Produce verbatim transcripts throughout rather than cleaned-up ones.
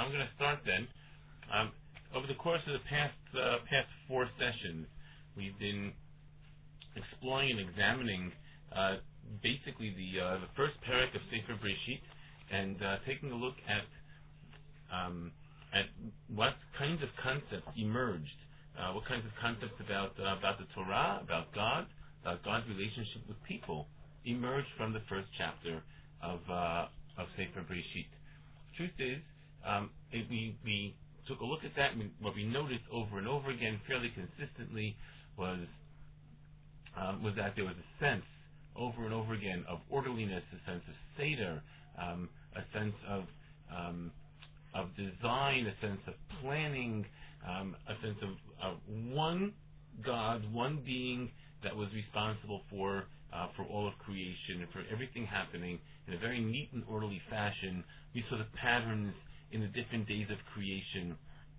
I'm going to start then. Um, over the course of the past uh, past four sessions, we've been exploring and examining uh, basically the uh, the first parak of Sefer Breshit, and uh, taking a look at um, at what kinds of concepts emerged, uh, what kinds of concepts about uh, about the Torah, about God, about God's relationship with people emerged from the first chapter of uh, of Sefer Breshit. Truth is, um, it, we we took a look at that, and we, what we noticed over and over again, fairly consistently, was um, was that there was a sense over and over again of orderliness, a sense of seder, um, a sense of um, of design, a sense of planning, um, a sense of, of one God, one being that was responsible for uh, for all of creation and for everything happening in a very neat and orderly fashion. We saw the patterns in the different days of creation.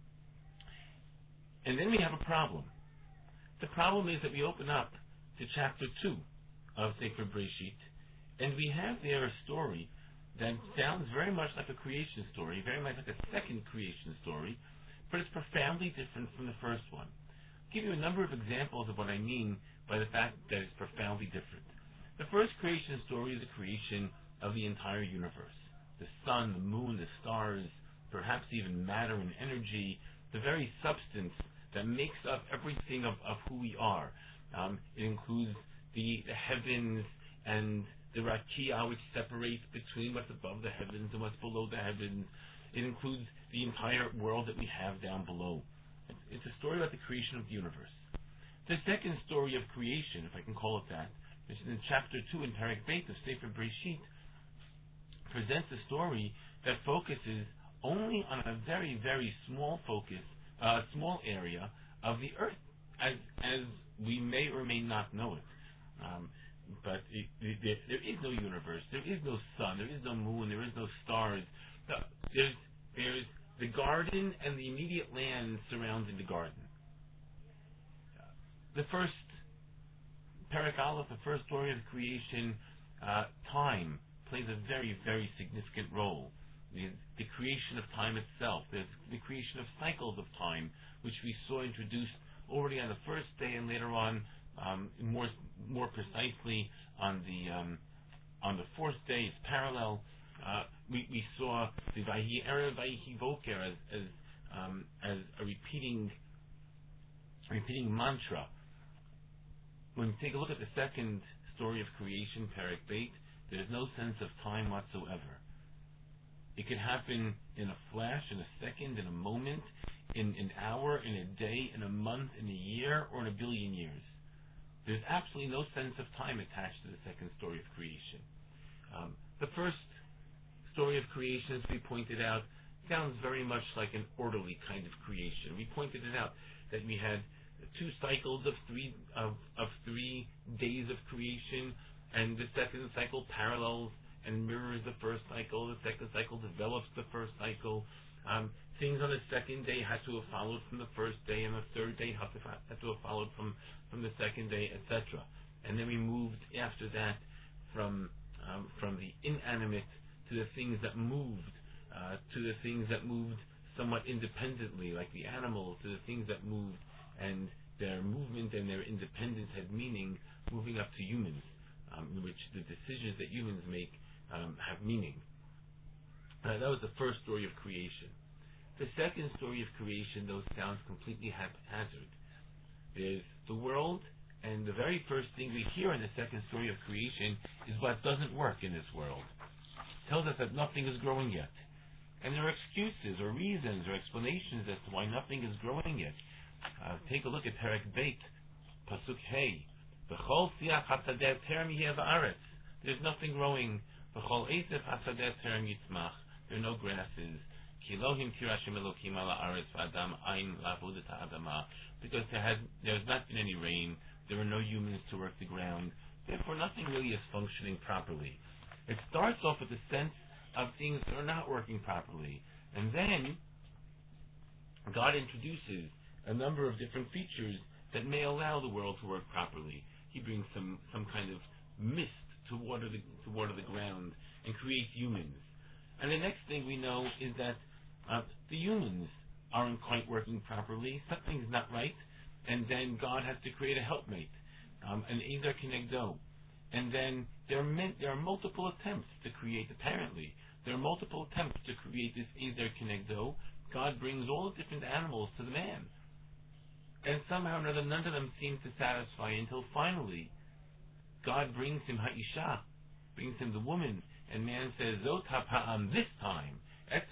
And then we have a problem. The problem is that we open up to chapter two of Sefer Breshit, and we have there a story that sounds very much like a creation story, very much like a second creation story, but it's profoundly different from the first one. I'll give you a number of examples of what I mean by the fact that it's profoundly different. The first creation story is the creation of the entire universe. The sun, the moon, the stars, perhaps even matter and energy, the very substance that makes up everything of, of who we are. Um, it includes the, the heavens and the rakia, which separates between what's above the heavens and what's below the heavens. It includes the entire world that we have down below. It's, it's a story about the creation of the universe. The second story of creation, if I can call it that, which is in chapter two in Parak Beit of Sefer Breshit, presents a story that focuses only on a very, very small focus, a uh, small area of the earth, as as we may or may not know it. Um, but it, it, there, there is no universe, there is no sun, there is no moon, there is no stars. There's there's the garden and the immediate land surrounding the garden. The first Parak Aleph, the first story of creation, uh, time plays a very, very significant role. The, the creation of time itself, the, the creation of cycles of time, which we saw introduced already on the first day, and later on, um, more more precisely on the um, on the fourth day. It's parallel. Uh, we, we saw the Vayi Erev, Vayi Boker as as, um, as a repeating repeating mantra. When we take a look at the second story of creation, Parak Beit, there's no sense of time whatsoever. It can happen in a flash, in a second, in a moment, in an hour, in a day, in a month, in a year, or in a billion years. There's absolutely no sense of time attached to the second story of creation. Um, the first story of creation, as we pointed out, sounds very much like an orderly kind of creation. We pointed it out that we had two cycles of three of, of three days of creation, and the second cycle parallels and mirrors the first cycle. The second cycle develops the first cycle. Um, things on the second day had to have followed from the first day, and the third day had to, had to have followed from, from the second day, et cetera. And then we moved after that from um, from the inanimate to the things that moved, uh, to the things that moved somewhat independently, like the animals, to the things that moved, and their movement and their independence had meaning, moving up to humans, um, in which the decisions that humans make um, have meaning. Uh, that was the first story of creation. The second story of creation, though, sounds completely haphazard. There's the world, and the very first thing we hear in the second story of creation is what doesn't work in this world. It tells us that nothing is growing yet. And there are excuses or reasons or explanations as to why nothing is growing yet. Uh, take a look at Parak Beit, Pasuk Hey. V'chol siach hasadeh terem yeh va'aretz. There's nothing growing. V'chol eisef hasadeh terem yitzmach. There are no grasses. Ki Elohim kir Hashem Elokim ala aretz v'adam ein la'avodat ha'adamah. Because there has there has not been any rain. There are no humans to work the ground. Therefore, nothing really is functioning properly. It starts off with a sense of things that are not working properly, and then God introduces a number of different features that may allow the world to work properly. He brings some, some kind of mist to water the to water the ground and create humans. And the next thing we know is that Uh, the humans aren't quite working properly. Something's not right, and then God has to create a helpmate, um, an Ezer Kenegdo. And then there are, men, there are multiple attempts to create, apparently, there are multiple attempts to create this Ezer Kenegdo. God brings all the different animals to the man. And somehow or another, none of them seem to satisfy until finally, God brings him Ha'isha, brings him the woman, and man says, Zot ha'pa'am, this time,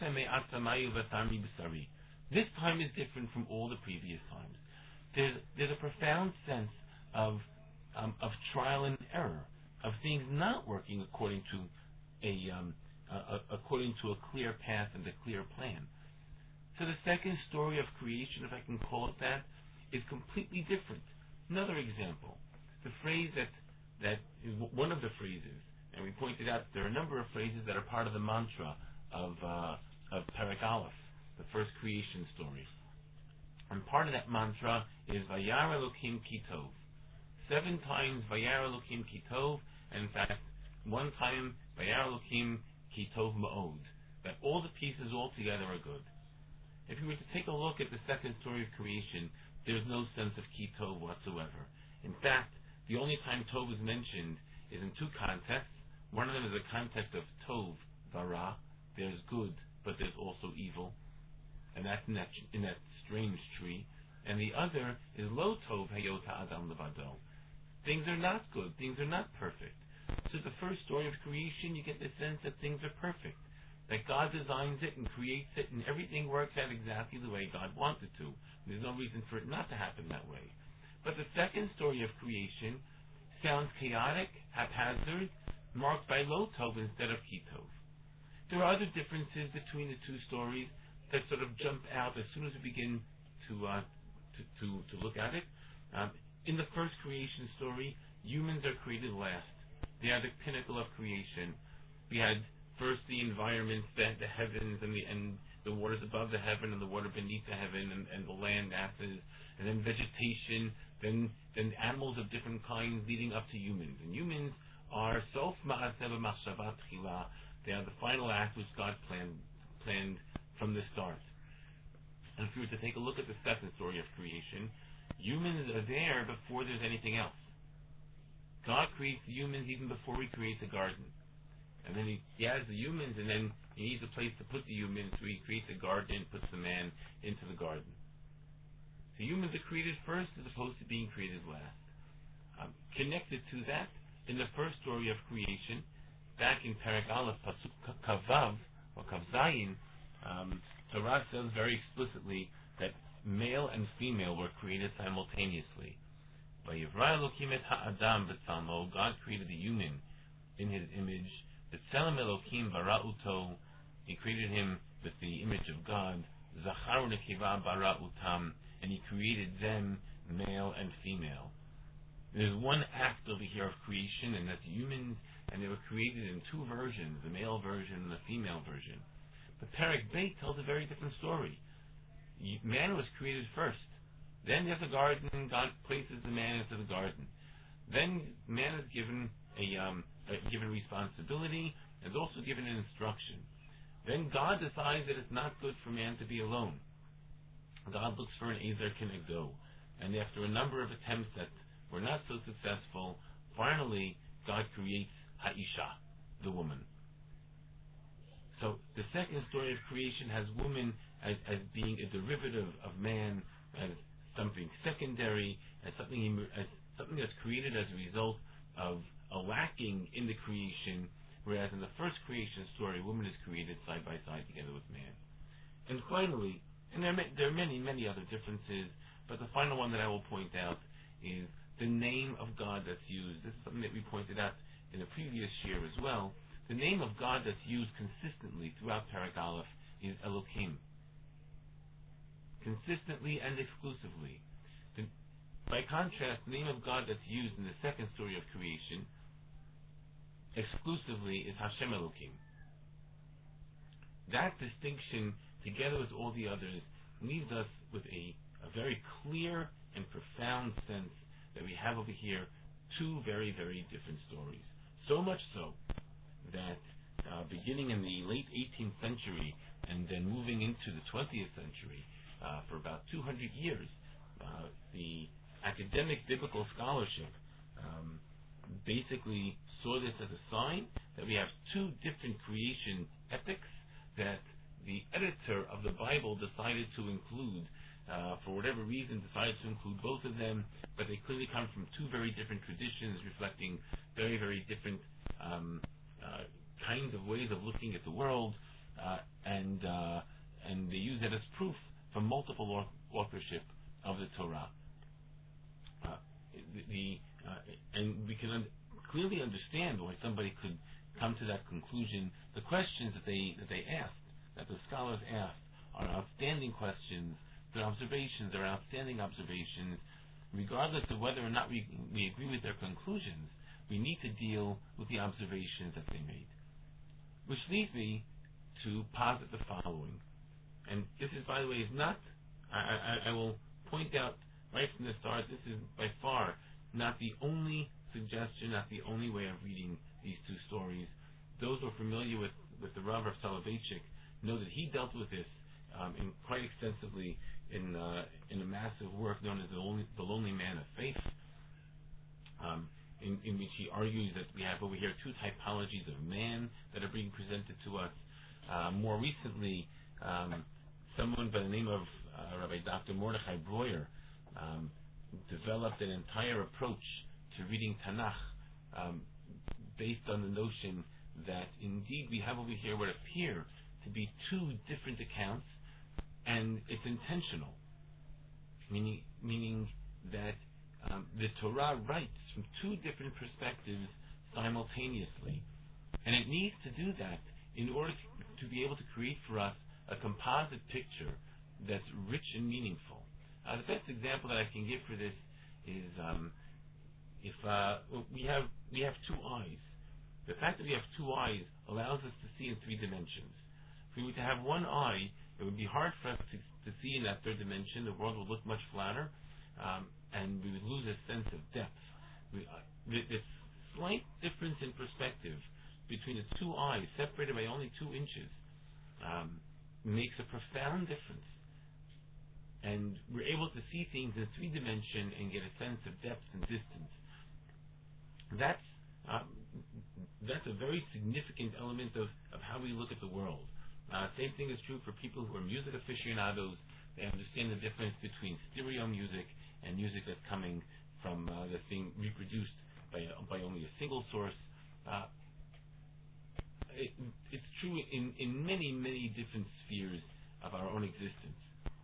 this time is different from all the previous times. There's, there's a profound sense of um, of trial and error, of things not working according to a um, uh, according to a clear path and a clear plan. So the second story of creation, if I can call it that, is completely different. Another example, the phrase that that is one of the phrases, and we pointed out there are a number of phrases that are part of the mantra of uh, of Perek Aleph, the first creation story. And part of that mantra is Vayar Elokim Ki Tov. Seven times Vayar Elokim Ki Tov, and in fact, one time Vayar Elokim Ki Tov Ma'od. That all the pieces all together are good. If you were to take a look at the second story of creation, there's no sense of Ki Tov whatsoever. In fact, the only time Tov is mentioned is in two contexts. One of them is the context of Tov, Vara. There's good, but there's also evil. And that's in that, in that strange tree. And the other is Lo Tov Hayota Adam Levado. Things are not good. Things are not perfect. So the first story of creation, you get the sense that things are perfect. That God designs it and creates it, and everything works out exactly the way God wanted to. There's no reason for it not to happen that way. But the second story of creation sounds chaotic, haphazard, marked by Lo Tov instead of Ki Tov. There are other differences between the two stories that sort of jump out as soon as we begin to uh, to, to, to look at it. Um, in the first creation story, humans are created last. They are the pinnacle of creation. We had first the environment, the, the heavens, and the and the waters above the heaven, and the water beneath the heaven, and, and the land masses, and then vegetation, then then animals of different kinds, leading up to humans. And humans are sof ma'aseh b'machshava tchila. They are the final act which God planned planned from the start. And if we were to take a look at the second story of creation, humans are there before there's anything else. God creates the humans even before He creates a garden. And then he, he has the humans, and then he needs a place to put the humans, so He creates a garden and puts the man into the garden. So humans are created first as opposed to being created last. Um, connected to that, in the first story of creation, back in Perek Aleph, Pasuk Kavav, or Kavzayin, um, Torah says very explicitly that male and female were created simultaneously. Vayivra Elokim et ha'adam b'tzalmo, God created the human in His image. B'tzelem Elokim bara'uto, He created him with the image of God. Zachar u'nekiva bara'utam, and He created them male and female. There's one act over here of creation, and that's humans, and they were created in two versions, the male version and the female version. But Perek Beit tells a very different story. Man was created first. Then there's a garden, God places the man into the garden. Then man is given a, um, a given responsibility, and is also given an instruction. Then God decides that it's not good for man to be alone. God looks for an Ezer Kenegdo. And after a number of attempts that were not so successful, finally God creates Ha'isha, the woman. So the second story of creation has woman as, as being a derivative of man, as something secondary, as something as something that's created as a result of a lacking in the creation, whereas in the first creation story, woman is created side by side together with man. And finally, and there are, there are many, many other differences, but the final one that I will point out is the name of God that's used. This is something that we pointed out in the previous year as well. The name of God that's used consistently throughout Perek Aleph is Elokim. Consistently and exclusively. The, by contrast, the name of God that's used in the second story of creation exclusively is Hashem Elokim. That distinction, together with all the others, leaves us with a, a very clear and profound sense that we have over here two very, very different stories. So much so that uh, beginning in the late eighteenth century and then moving into into the twentieth century, uh, for about two hundred years, uh, the academic biblical scholarship um, basically saw this as a sign that we have two different creation epics that the editor of the Bible decided to include. Uh, for whatever reason, decided to include both of them, but they clearly come from two very different traditions, reflecting very, very different um, uh, kinds of ways of looking at the world, uh, and uh, and they use that as proof for multiple authorship of the Torah. Uh, the, the uh, and we can un- clearly understand why somebody could come to that conclusion. The questions that they that they asked, that the scholars asked, are outstanding questions. Their observations are outstanding observations. Regardless of whether or not we we agree with their conclusions, we need to deal with the observations that they made. Which leads me to posit the following. And this is, by the way, is not, I, I, I will point out right from the start, this is by far not the only suggestion, not the only way of reading these two stories. Those who are familiar with, with the Rav of Soloveitchik know that he dealt with this um, in quite extensively in uh, in a massive work known as the Lonely, the Lonely Man of Faith, um, in, in which he argues that we have over here two typologies of man that are being presented to us. Uh, more recently, um, someone by the name of uh, Rabbi Doctor Mordechai Breuer um, developed an entire approach to reading Tanakh um, based on the notion that indeed we have over here what appear to be two different accounts, and it's intentional, meaning meaning that um, the Torah writes from two different perspectives simultaneously, and it needs to do that in order to, to be able to create for us a composite picture that's rich and meaningful. Uh, the best example that I can give for this is um, if uh, we have we have two eyes. The fact that we have two eyes allows us to see in three dimensions. If we were to have one eye, it would be hard for us to, to see in that third dimension. The world would look much flatter, um, and we would lose a sense of depth. We, uh, this slight difference in perspective between the two eyes, separated by only two inches, um, makes a profound difference. And we're able to see things in three dimension and get a sense of depth and distance. That's um, that's a very significant element of, of how we look at the world. Uh, same thing is true for people who are music aficionados. They understand the difference between stereo music and music that's coming from uh, that's being reproduced by by only a single source. Uh, it, it's true in, in many, many different spheres of our own existence.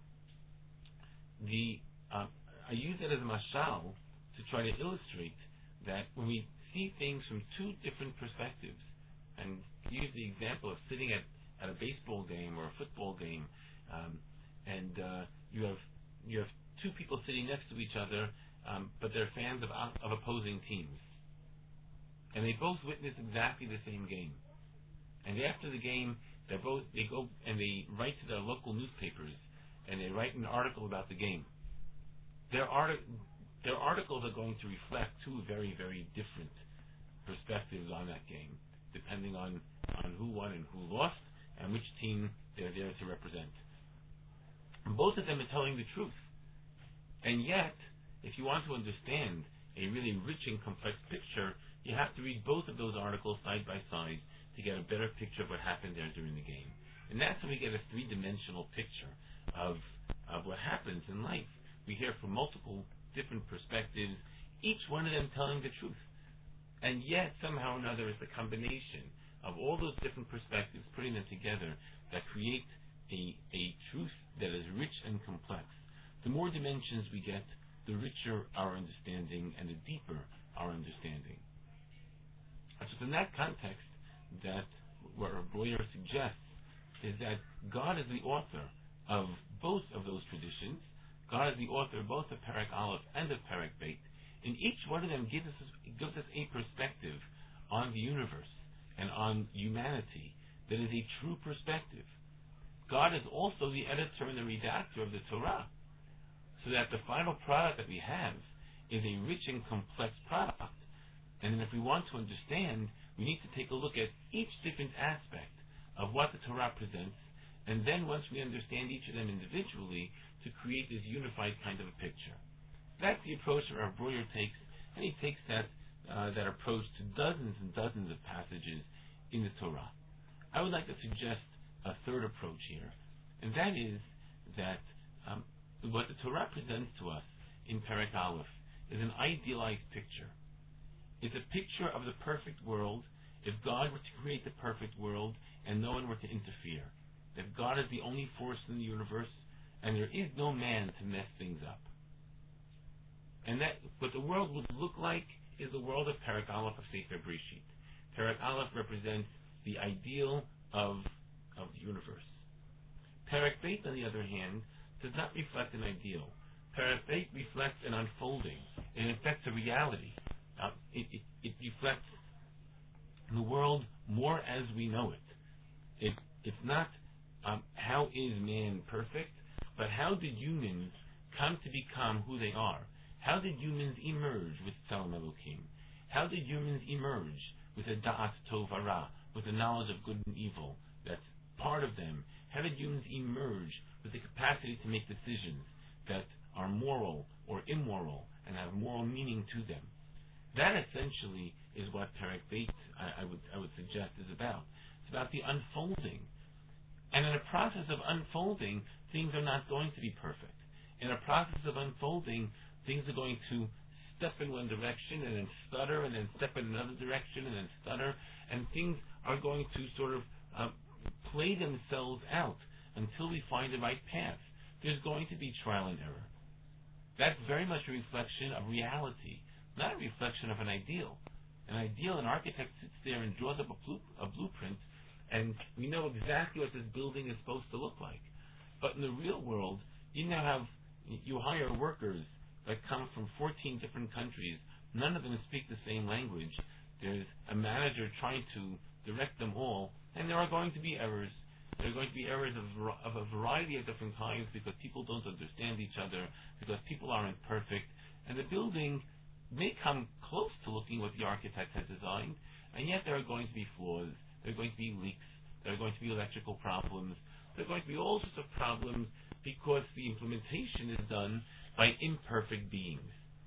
The uh, I use that as a mashal to try to illustrate that when we see things from two different perspectives, and use the example of sitting at at a baseball game or a football game, um, and uh, you have you have two people sitting next to each other, um, but they're fans of of opposing teams, and they both witness exactly the same game. And after the game, they both they go and they write to their local newspapers, and they write an article about the game. Their arti- their articles are going to reflect two very very different perspectives on that game, depending on on who won and who lost, and which team they're there to represent. Both of them are telling the truth. And yet, if you want to understand a really rich and complex picture, you have to read both of those articles side by side to get a better picture of what happened there during the game. And that's when we get a three-dimensional picture of, of what happens in life. We hear from multiple different perspectives, each one of them telling the truth. And yet, somehow or another, it's the combination of all those different perspectives, putting them together, that create a, a truth that is rich and complex. The more dimensions we get, the richer our understanding and the deeper our understanding. So it's in that context that what Breuer suggests is that God is the author of both of those traditions. God is the author of both of Perek Aleph and of Perek Beit, and each one of them gives us, gives us a perspective on the universe and on humanity that is a true perspective. God is also the editor and the redactor of the Torah, so that the final product that we have is a rich and complex product. And then if we want to understand, we need to take a look at each different aspect of what the Torah presents And then once we understand each of them individually, to create this unified kind of a picture. That's the approach that Rav Breuer takes, and he takes that uh, that approach to dozens and dozens of passages in the Torah. I would like to suggest a third approach here, and that is that um, what the Torah presents to us in Perek Aleph is an idealized picture. It's a picture of the perfect world if God were to create the perfect world and no one were to interfere. That God is the only force in the universe and there is no man to mess things up. And that what the world would look like is the world of Perek Aleph of Sefer Breshit. Perek Aleph represents the ideal of, of the universe. Perek Beit, on the other hand, does not reflect an ideal. Perek Beit reflects an unfolding. It reflects a reality. Uh, it, it, it reflects the world more as we know it. it it's not um, how is man perfect, but how did humans come to become who they are? How did humans emerge with Tzelem Elokim? How did humans emerge with a Da'at Tov Hara, with a knowledge of good and evil that's part of them? How did humans emerge with the capacity to make decisions that are moral or immoral and have moral meaning to them? That essentially is what Perek Beit, I, I would I would suggest, is about. It's about the unfolding. And in a process of unfolding, things are not going to be perfect. In a process of unfolding, things are going to step in one direction and then stutter and then step in another direction and then stutter, and things are going to sort of uh, play themselves out until we find the right path. There's going to be trial and error. That's very much a reflection of reality, not a reflection of an ideal. An ideal, an architect sits there and draws up a, blu- a blueprint, and we know exactly what this building is supposed to look like. But in the real world, you now have, you hire workers that come from fourteen different countries. None of them speak the same language. There's a manager trying to direct them all, and there are going to be errors. There are going to be errors of, of a variety of different kinds because people don't understand each other, because people aren't perfect, and the building may come close to looking what the architect has designed, and yet there are going to be flaws, there are going to be leaks, there are going to be electrical problems, there are going to be all sorts of problems because the implementation is done by imperfect beings.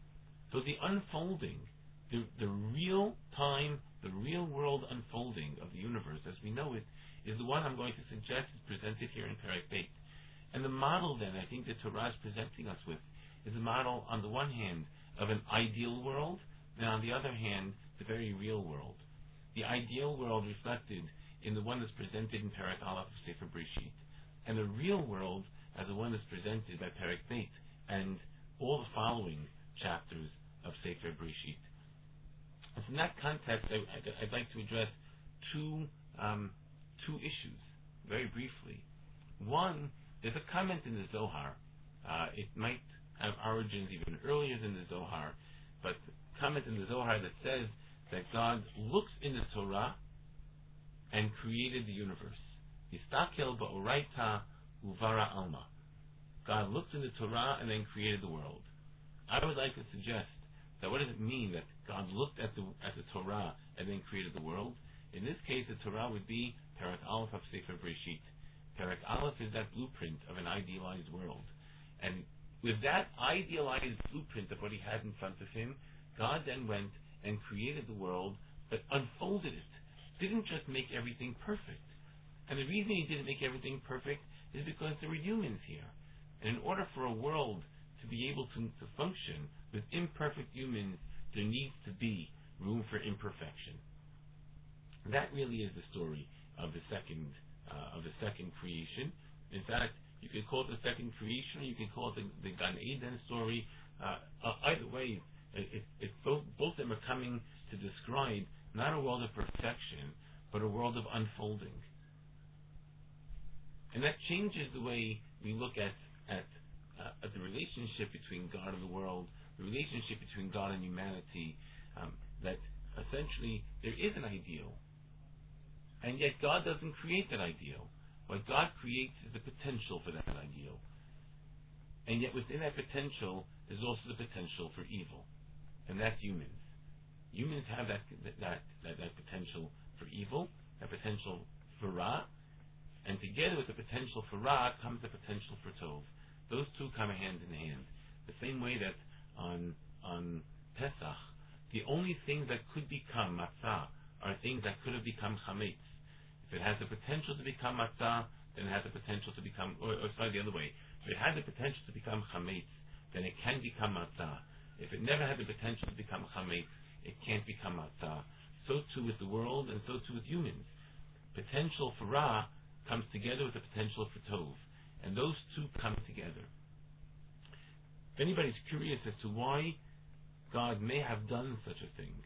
So the unfolding, the, the real time, the real world unfolding of the universe as we know it, is the one I'm going to suggest is presented here in Perek Beit. And the model then, I think that Torah is presenting us with, is a model on the one hand of an ideal world, and on the other hand, the very real world. The ideal world reflected in the one that's presented in Perek Aleph of Sefer Breshit, and the real world as the one that's presented by Perek Beit and all the following chapters of Sefer Breshit. And from that context, I, I'd, I'd like to address two um, two issues very briefly. One, there's a comment in the Zohar. Uh, it might have origins even earlier than the Zohar, but comment in the Zohar that says that God looks in the Torah and created the universe. Yistakel ba'oraita uvara alma. God looked in the Torah and then created the world. I would like to suggest that what does it mean that God looked at the at the Torah and then created the world? In this case, the Torah would be Perek Aleph of Sefer Breshit. Perek Aleph is that blueprint of an idealized world. And with that idealized blueprint of what he had in front of him, God then went and created the world, but unfolded it. Didn't just make everything perfect. And the reason he didn't make everything perfect is because there were humans here. And in order for a world to be able to, to function with imperfect humans, there needs to be room for imperfection. That really is the story of the second uh, of the second creation. In fact, you can call it the second creation, or you can call it the, the Gan Eden story. Uh, uh, either way, it, it, it both both of them are coming to describe not a world of perfection, but a world of unfolding. And that changes the way we look at at, uh, at the relationship between God and the world, the relationship between God and humanity. Um, that essentially there is an ideal. And yet God doesn't create that ideal. What God creates is the potential for that ideal. And yet within that potential is also the potential for evil. And that's humans. Humans have that that that, that, that potential for evil, that potential for Ra, And together with the potential for Ra comes the potential for Tov. Those two come hand in hand. The same way that on on Pesach, the only things that could become matzah are things that could have become chametz. If it has the potential to become matzah, then it has the potential to become, or, or sorry, the other way. If it had the potential to become chametz, then it can become matzah. If it never had the potential to become chametz, it can't become matzah. So too with the world, and so too with humans. Potential for Ra comes together with the potential for Tov, and those two come together. If anybody's curious as to why God may have done such a thing,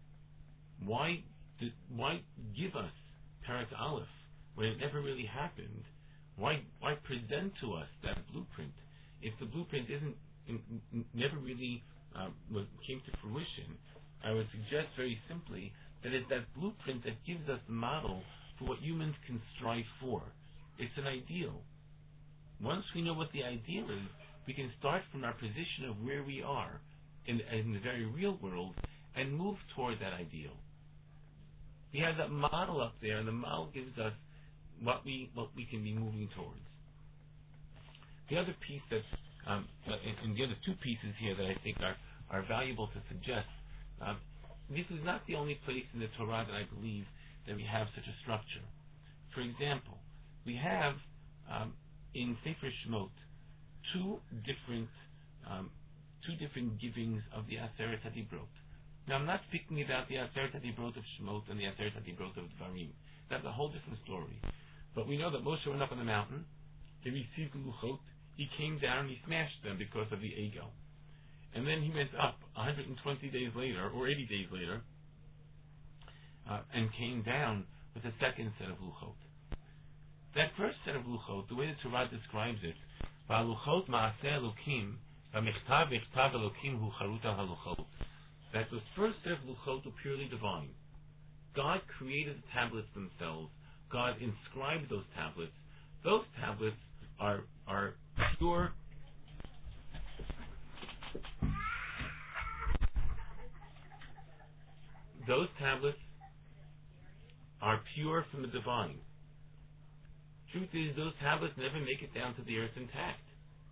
why did, why give us Perek Aleph when it never really happened? Why why present to us that blueprint if the blueprint isn't in, in, never really um, came to fruition? I would suggest very simply that it's that blueprint that gives us the model for what humans can strive for. It's an ideal. Once we know what the ideal is, we can start from our position of where we are in, in the very real world and move toward that ideal. We have that model up there, and the model gives us what we what we can be moving towards. The other piece that, um, and, and the other two pieces here that I think are, are valuable to suggest, um, this is not the only place in the Torah that I believe that we have such a structure. For example, we have um, in Sefer Shemot two different um, two different givings of the Aseret HaDibrot. Now, I'm not speaking about the Aseret HaDibrot of Shemot and the Aseret HaDibrot of Dvarim. That's a whole different story. But we know that Moshe went up on the mountain, he received the Luchot, he came down, he smashed them because of the ego. And then he went up one hundred twenty days later, or eighty days later, uh, and came down with a second set of Luchot. That first set of Luchot, the way the Torah describes it, V'aluchot ma'aseh Elokim, v'mechtav v'echtav Elokim hu charuta haluchot. That the first set of Luchot were purely divine. God created the tablets themselves. God inscribed those tablets. Those tablets are are pure. Those tablets are pure from the divine. Truth is, those tablets never make it down to the earth intact,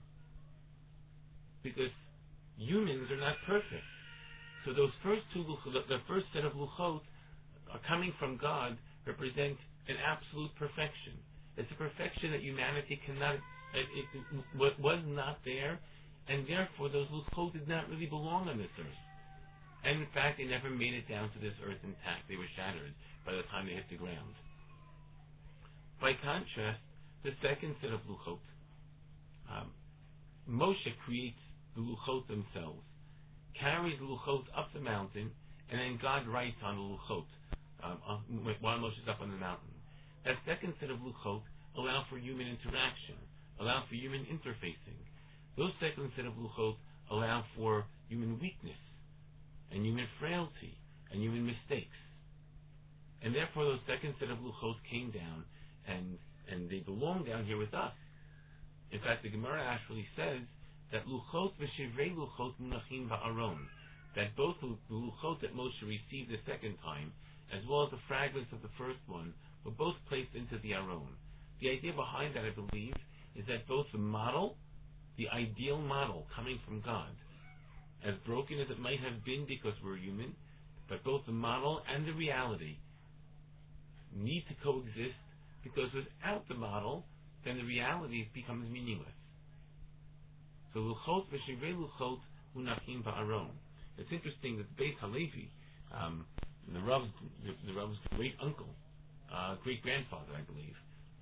because humans are not perfect. So those first two, the first set of luchot, are coming from God, represent an absolute perfection. It's a perfection that humanity cannot, it, it, it was not there, and therefore those luchot did not really belong on this earth. And in fact, they never made it down to this earth intact. They were shattered by the time they hit the ground. By contrast, the second set of luchot, um, Moshe creates the luchot themselves, carries the luchot up the mountain, and then God writes on the luchot um, on, while Moshe is up on the mountain. That second set of luchot allow for human interaction, allow for human interfacing. Those second set of luchot allow for human weakness and human frailty and human mistakes. And therefore those second set of luchot came down, and and they belong down here with us. In fact, the Gemara actually says that luchot v'shivrei luchot munachim ba'aron, that both the luchot that Moshe received the second time, as well as the fragments of the first one, were both placed into the aron. The idea behind that, I believe, is that both the model, the ideal model coming from God, as broken as it might have been because we're human, but both the model and the reality need to coexist, because without the model, then the reality becomes meaningless. So luchot v'shivrei luchot munachim ba'aron. It's interesting that Beis Halevi, um, the Rav's, the, the Rav's great uncle, uh, great grandfather, I believe,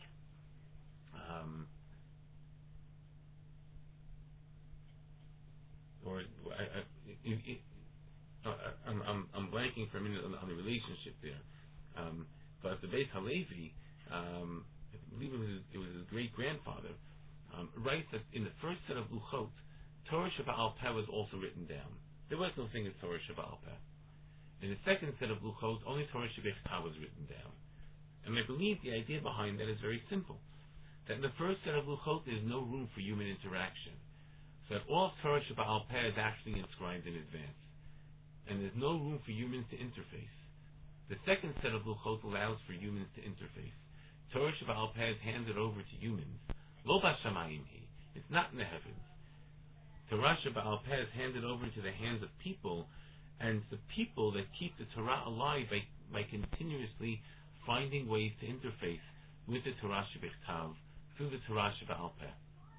um, or I, I, it, it, uh, I'm, I'm, I'm blanking for a minute on, on the relationship there. Um, but the Beis Halevi, um, I believe it was his, it was his great grandfather, um, writes that in the first set of luchot, Torah Sheba'al Peh was also written down. There was no thing as Torah Sheba'al Peh. In the second set of luchot, only Torah Shebechta was written down. And I believe the idea behind that is very simple. That in the first set of luchot, there's no room for human interaction. So that all of Torah Sheba'al Peh is actually inscribed in advance. And there's no room for humans to interface. The second set of luchot allows for humans to interface. Torah Sheba'al Peh is handed over to humans. Lo Bashamayim Hi. It's not in the heavens. Torah Sheba'al Peh is handed over into the hands of people, and it's the people that keep the Torah alive by, by continuously finding ways to interface with the Torah Shebichtav through the Torah Sheba'al Peh.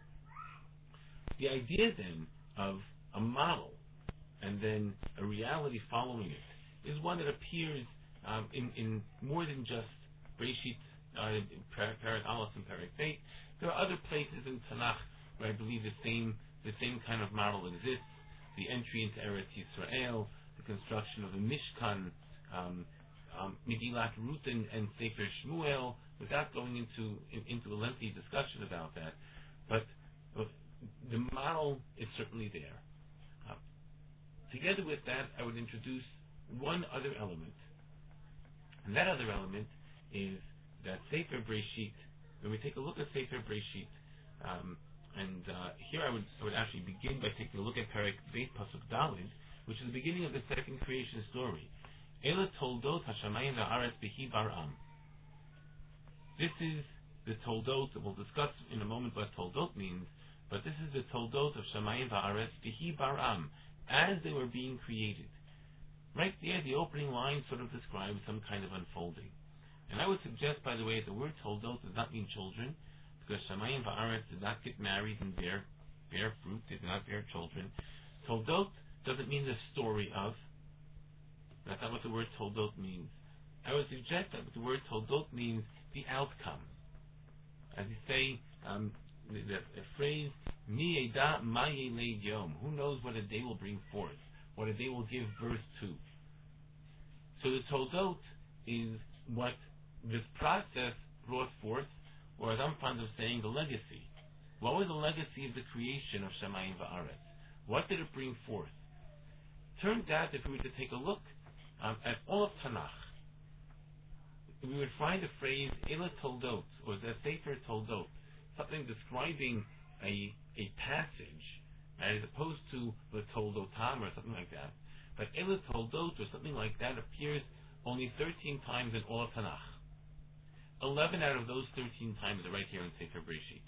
The idea then of a model and then a reality following it is one that appears um, in, in more than just Breshit, uh, Perek Aleph and Perek Beit. There are other places in Tanakh where I believe the same the same kind of model exists. The entry into Eretz Yisrael, the construction of the Mishkan, um, um, Megillat Ruth and, and Sefer Shmuel, without going into in, into a lengthy discussion about that. But, but the model is certainly there. Uh, together with that, I would introduce one other element. And that other element is that Sefer Breshit, when we take a look at Sefer Breshit, um, and uh, here I would I would actually begin by taking a look at Perek Beit Pasuk Daled, which is the beginning of the second creation story. Ela Toldot Hashamayim Va'aretz B'hi Bar'am. This is the Toldot that we'll discuss in a moment what Toldot means, but this is the Toldot of Shamayim Va'aretz B'hi Bar'am, as they were being created. Right there, the opening line sort of describes some kind of unfolding. And I would suggest, by the way, that the word Toldot does not mean children, because Shamayim Va'aretz did not get married and bear, bear fruit, did not bear children. Toldot doesn't mean the story of. That's not what the word Toldot means. I would suggest that the word Toldot means the outcome. As you say, um, the, the, the phrase, Mi Eda Ma Yeled Yom, who knows what a day will bring forth, what a day will give birth to. So the Toldot is what this process brought forth, or as I'm fond of saying, the legacy. What was the legacy of the creation of Shamayim Va'aretz? What did it bring forth? Turns out, if we were to take a look um, at all of Tanakh, we would find the phrase Ela Toldot, or the Sefer Toldot, something describing a a passage, as opposed to the Toldotam or something like that. But Ela Toldot or something like that appears only thirteen times in all of Tanakh. Eleven out of those thirteen times are right here in Sefer Breshit.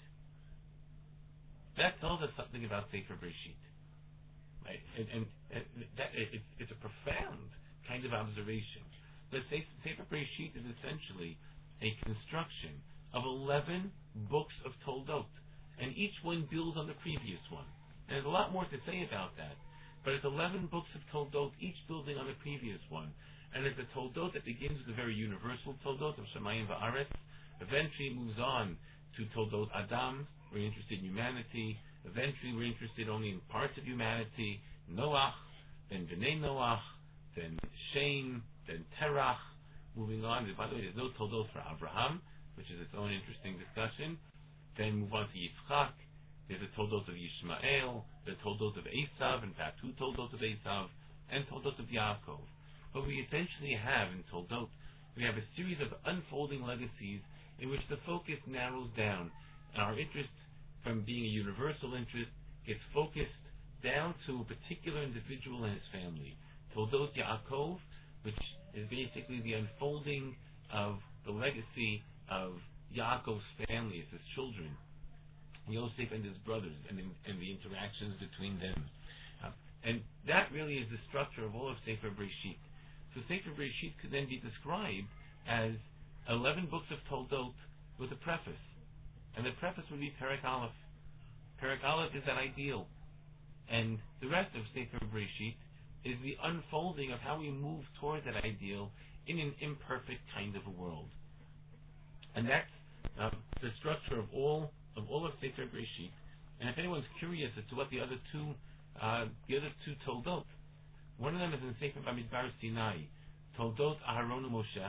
That tells us something about Sefer Breshit. Right? And, and, and that, it, it's a profound kind of observation. The Sefer Breshit is essentially a construction of eleven books of Toldot, and each one builds on the previous one. And there's a lot more to say about that, but it's eleven books of Toldot, each building on the previous one. And it's a Toldot that begins with a very universal Toldot of Shamayim Va'aretz, eventually moves on to Toldot Adam, we're interested in humanity, eventually we're interested only in parts of humanity, Noach, then Bnei Noach, then Shem, then Terach, moving on. By the way, there's no Toldot for Abraham, which is its own interesting discussion. Then move on to Yitzchak, there's a Toldot of Yishmael, the Toldot of Esav, in fact, two Toldot of Esav, and Toldot of Yaakov. But we essentially have in Toldot, we have a series of unfolding legacies in which the focus narrows down, and our interest from being a universal interest gets focused down to a particular individual and his family. Toldot Yaakov, which is basically the unfolding of the legacy of Yaakov's family, as his children, Yosef and his brothers, and, in, and the interactions between them. Uh, and that really is the structure of all of Sefer Breshit. So Sefer Breshit could then be described as eleven books of Toldot with a preface. And the preface would be Perek Aleph. Perek Aleph is that ideal. And the rest of Sefer Breshit is the unfolding of how we move toward that ideal in an imperfect kind of a world. And that's uh, the structure of all of all of Sefer Breshit. And if anyone's curious as to what the other two uh, the other two Toldot, one of them is in Sefer Bamidbar Sinai, Toldot Aharon and Moshe,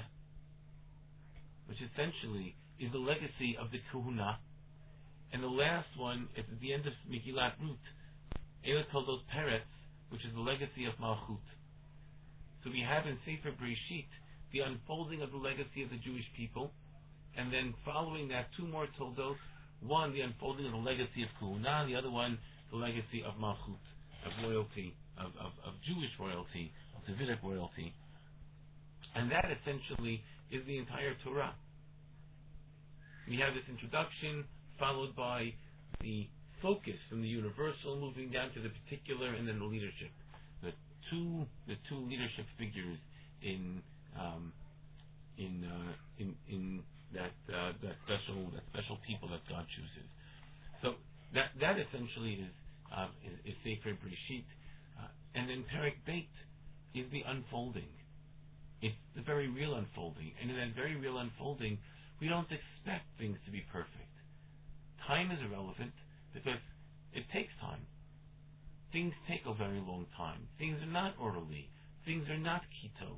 which essentially is the legacy of the Kahuna. And the last one is at the end of Megillat Ruth, Ela Toldot Peretz, which is the legacy of Malchut. So we have in Sefer Breshit the unfolding of the legacy of the Jewish people, and then following that, two more Toldot. One, the unfolding of the legacy of Kahuna, and the other one, the legacy of Malchut, of royalty, of, of, of Jewish royalty, of Davidic royalty. And that essentially is the entire Torah. We have this introduction followed by the focus from the universal moving down to the particular, and then the leadership. The two the two leadership figures in um, in uh, in in that uh, that special that special people that God chooses. So that that essentially is uh, is, is Sefer Breshit, uh, and then Perek Beit is the unfolding. It's the very real unfolding, and in that very real unfolding, we don't expect things to be perfect. Time is irrelevant because it takes time. Things take a very long time. Things are not orderly. Things are not kitov.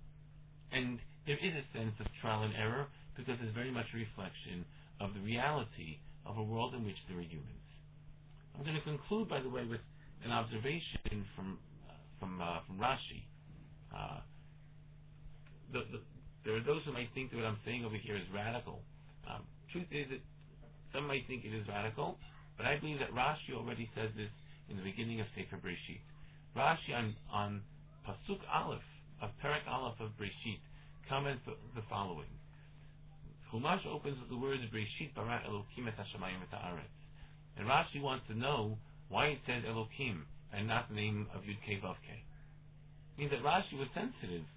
And there is a sense of trial and error because it's very much a reflection of the reality of a world in which there are humans. I'm going to conclude, by the way, with an observation from uh, from uh, from Rashi. Uh, the, the, there are those who might think that what I'm saying over here is radical. Um, truth is that some might think it is radical, but I believe that Rashi already says this in the beginning of Sefer Breshit. Rashi on, on Pasuk Aleph of Perek Aleph of Breshit comments the, the following. Chumash opens with the words Breshit bara Elokim et hashamayim et haaretz. And Rashi wants to know why it says Elokim and not the name of Yud Kei Vav Kei. It means that Rashi was sensitive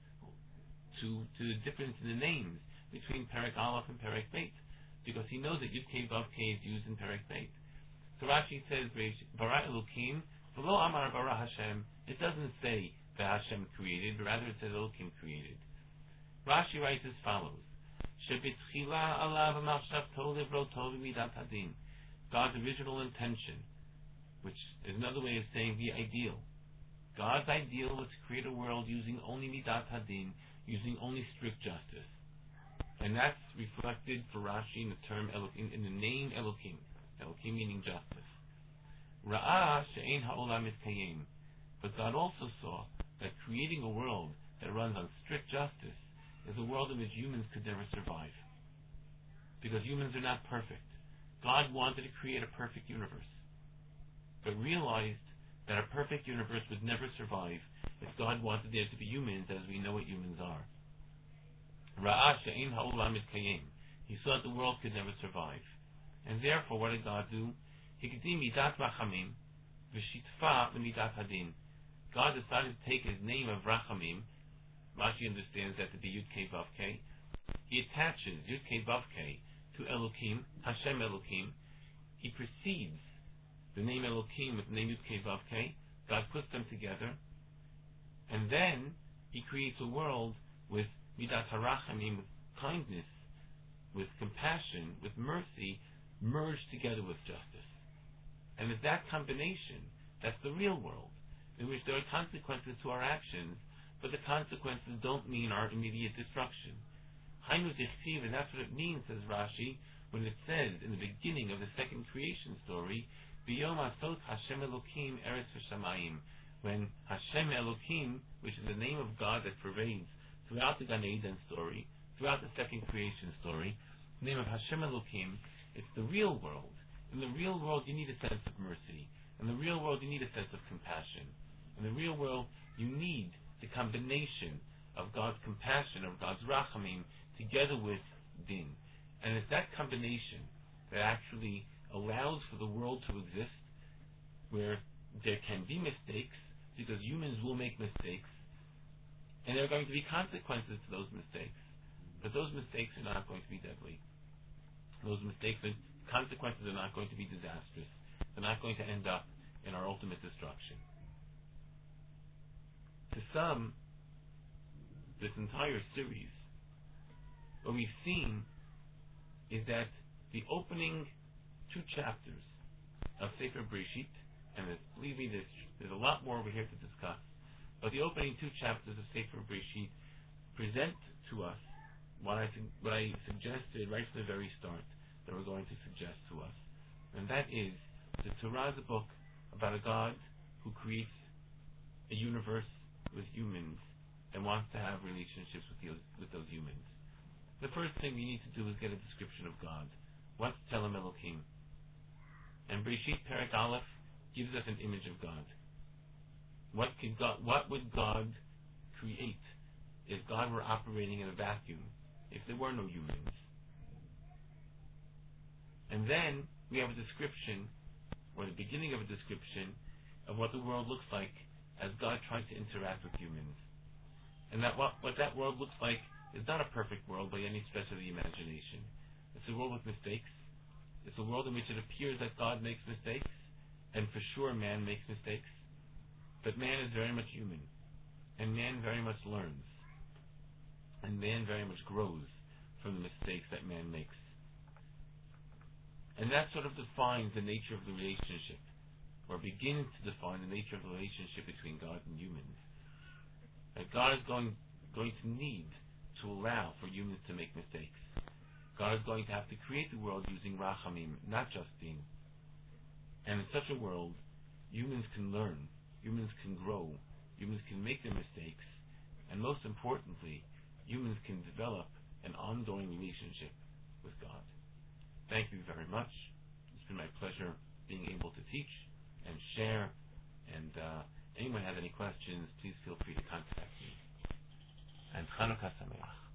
to, to the difference in the names between Perek Aleph and Perek Beit, because he knows that Yud Kei Vav Kei is used in Perek Beit. So Rashi says bara Elokim v'lo amar bara Hashem. It doesn't say that Hashem created, but rather it says Elokim created. Rashi writes as follows: Shebitchila alav machshavto livroto v'midat hadin. God's original intention, which is another way of saying the ideal. God's ideal was to create a world using only midat hadin, using only strict justice, and that's reflected for Rashi in the term Elokim, in the name Elokim. Elokim meaning justice. Ra'ah she'ein ha'olam mitkayim. But God also saw that creating a world that runs on strict justice is a world in which humans could never survive, because humans are not perfect. God wanted to create a perfect universe, but realized that a perfect universe would never survive if God wanted there to be humans as we know what humans are. Ra'ah she'ein ha'olam mitkayim. He saw that the world could never survive. And therefore, what did God do? Hikdim midat rachamim v'shitfa l'midat hadin. God decided to take his name of Rachamim. Rashi understands that to be Yud Kei Vav Kei. He attaches Yud Kei Vav Kei to Elokim, Hashem Elokim. He precedes the name Elokim with the name Yud Kei Vav Kei. God puts them together, and then he creates a world with Midat HaRachamim, with kindness, with compassion, with mercy, merged together with justice. And it's that combination that's the real world, in which there are consequences to our actions, but the consequences don't mean our immediate destruction. Hainu dichtiv, and that's what it means, says Rashi, when it says in the beginning of the second creation story, B'yom asot Hashem Elokim eretz v'shamayim, when Hashem Elokim, which is the name of God that pervades throughout the Gan Eden story, throughout the second creation story, the name of Hashem Elokim, it's the real world. In the real world, you need a sense of mercy. In the real world, you need a sense of compassion. In the real world, you need the combination of God's compassion, of God's rachamim, together with din. And it's that combination that actually allows for the world to exist, where there can be mistakes, because humans will make mistakes, and there are going to be consequences to those mistakes. But those mistakes are not going to be deadly. Those mistakes and consequences are not going to be disastrous. They're not going to end up in our ultimate destruction. To sum this entire series, what we've seen is that the opening two chapters of Sefer Breshit, and believe me, there's, there's a lot more over here to discuss, but the opening two chapters of Sefer Breshit present to us what I, what I suggested right from the very start that we're going to suggest to us. And that is, the Torah is a book about a God who creates a universe with humans and wants to have relationships with, the, with those humans. The first thing we need to do is get a description of God. What's Telem Elokim? And Breshit Perek Aleph gives us an image of God. What could God, what would God create if God were operating in a vacuum, if there were no humans? And then we have a description, or the beginning of a description, of what the world looks like as God tries to interact with humans. And that what, what that world looks like is not a perfect world by any stretch of the imagination. It's a world with mistakes. It's a world in which it appears that God makes mistakes, and for sure man makes mistakes. But man is very much human, and man very much learns, and man very much grows from the mistakes that man makes. And that sort of defines the nature of the relationship, or begins to define the nature of the relationship between God and humans. That God is going, going to need to allow for humans to make mistakes. God is going to have to create the world using rachamim, not just din. And in such a world, humans can learn, humans can grow, humans can make their mistakes, and most importantly, humans can develop an ongoing relationship with God. Thank you very much. It's been my pleasure being able to teach and share, and uh, anyone has any questions, please feel free to contact me. And Chanukah Sameach.